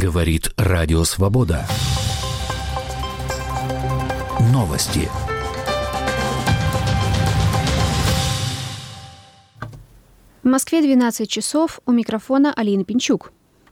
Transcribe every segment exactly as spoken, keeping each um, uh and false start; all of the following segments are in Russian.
Говорит Радио Свобода. Новости. В Москве двенадцать часов. У микрофона Алина Пинчук.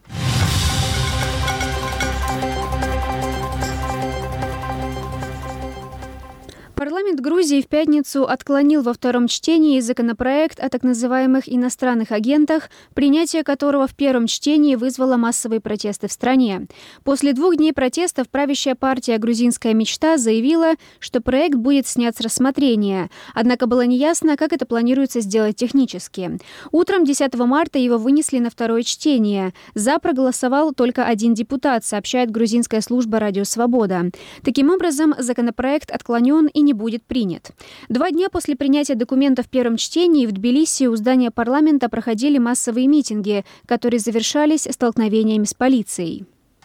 Парламент Грузии в пятницу отклонил во втором чтении законопроект о так называемых иностранных агентах, принятие которого в первом чтении вызвало массовые протесты в стране. После двух дней протестов правящая партия «Грузинская мечта» заявила, что проект будет снят с рассмотрения. Однако было неясно, как это планируется сделать технически. Утром десятого марта его вынесли на второе чтение. За проголосовал только один депутат, сообщает грузинская служба «Радио Свобода». Таким образом, законопроект отклонен и не будет принят. Два дня после принятия документа в первом чтении в Тбилиси у здания парламента проходили массовые митинги, которые завершались столкновениями с полицией.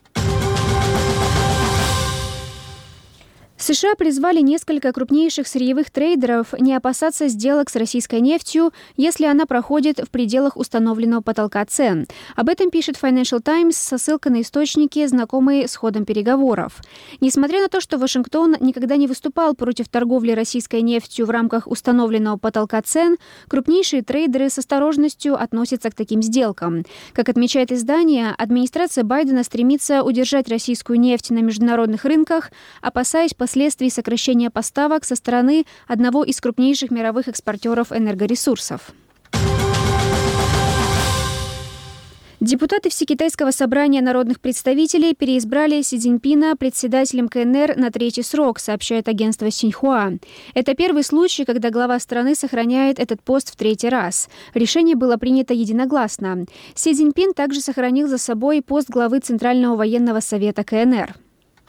США призвали несколько крупнейших сырьевых трейдеров не опасаться сделок с российской нефтью, если она проходит в пределах установленного потолка цен. Об этом пишет Financial Times со ссылкой на источники, знакомые с ходом переговоров. Несмотря на то, что Вашингтон никогда не выступал против торговли российской нефтью в рамках установленного потолка цен, крупнейшие трейдеры с осторожностью относятся к таким сделкам. Как отмечает издание, администрация Байдена стремится удержать российскую нефть на международных рынках, опасаясь последствий сокращения поставок со стороны одного из крупнейших мировых экспортеров энергоресурсов. Депутаты Всекитайского собрания народных представителей переизбрали Си Цзиньпина председателем Ка Эн Эр на третий срок, сообщает агентство Синьхуа. Это первый случай, когда глава страны сохраняет этот пост в третий раз. Решение было принято единогласно. Си Цзиньпин также сохранил за собой пост главы Центрального военного совета Ка Эн Эр.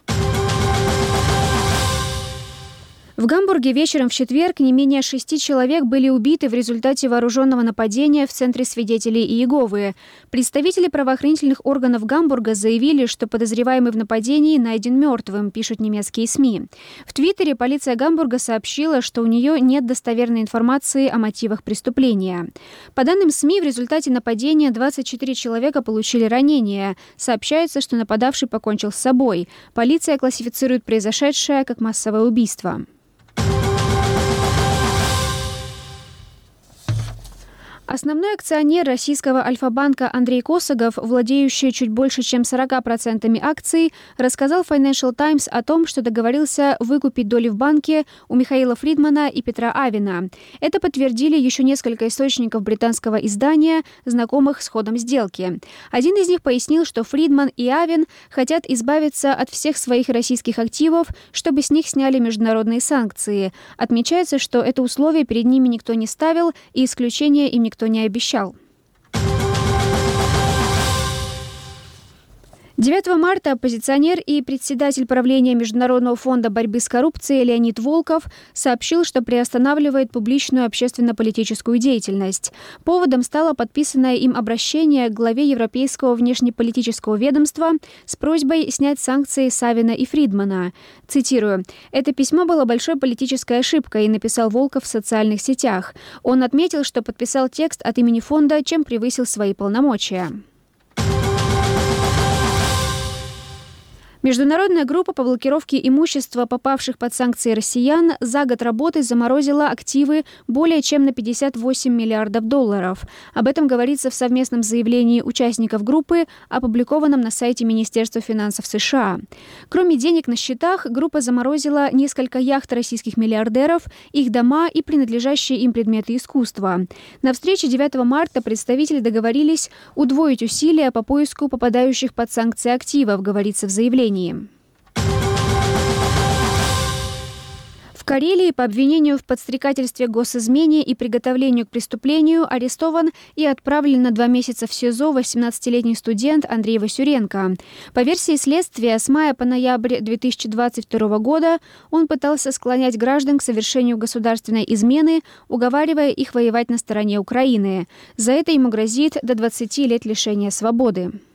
В Гамбурге вечером в четверг не менее шести человек были убиты в результате вооруженного нападения в Центре свидетелей Иеговы. Представители правоохранительных органов Гамбурга заявили, что подозреваемый в нападении найден мертвым, пишут немецкие СМИ. В Твиттере полиция Гамбурга сообщила, что у нее нет достоверной информации о мотивах преступления. По данным СМИ, в результате нападения двадцать четыре человека получили ранения. Сообщается, что нападавший покончил с собой. Полиция классифицирует произошедшее как массовое убийство. Основной акционер российского Альфа-банка Андрей Косогов, владеющий чуть больше, чем сорока процентами акций, рассказал Financial Times о том, что договорился выкупить доли в банке у Михаила Фридмана и Петра Авина. Это подтвердили еще несколько источников британского издания, знакомых с ходом сделки. Один из них пояснил, что Фридман и Авин хотят избавиться от всех своих российских активов, чтобы с них сняли международные санкции. Отмечается, что это условие перед ними никто не ставил, и исключения им никто Никто не обещал. девятого марта оппозиционер и председатель правления Международного фонда борьбы с коррупцией Леонид Волков сообщил, что приостанавливает публичную общественно-политическую деятельность. Поводом стало подписанное им обращение к главе Европейского внешнеполитического ведомства с просьбой снять санкции с Авина и Фридмана. Цитирую: «Это письмо было большой политической ошибкой», написал Волков в социальных сетях. Он отметил, что подписал текст от имени фонда, чем превысил свои полномочия. Международная группа по блокировке имущества, попавших под санкции россиян, за год работы заморозила активы более чем на пятьдесят восемь миллиардов долларов. Об этом говорится в совместном заявлении участников группы, опубликованном на сайте Министерства финансов США. Кроме денег на счетах, группа заморозила несколько яхт российских миллиардеров, их дома и принадлежащие им предметы искусства. На встрече девятого марта представители договорились удвоить усилия по поиску попадающих под санкции активов, говорится в заявлении. В Карелии по обвинению в подстрекательстве к госизмене и приготовлению к преступлению арестован и отправлен на два месяца в СИЗО восемнадцатилетний студент Андрей Васюренко. По версии следствия, с мая по ноябрь две тысячи двадцать второго года он пытался склонять граждан к совершению государственной измены, уговаривая их воевать на стороне Украины. За это ему грозит до двадцати лет лишения свободы.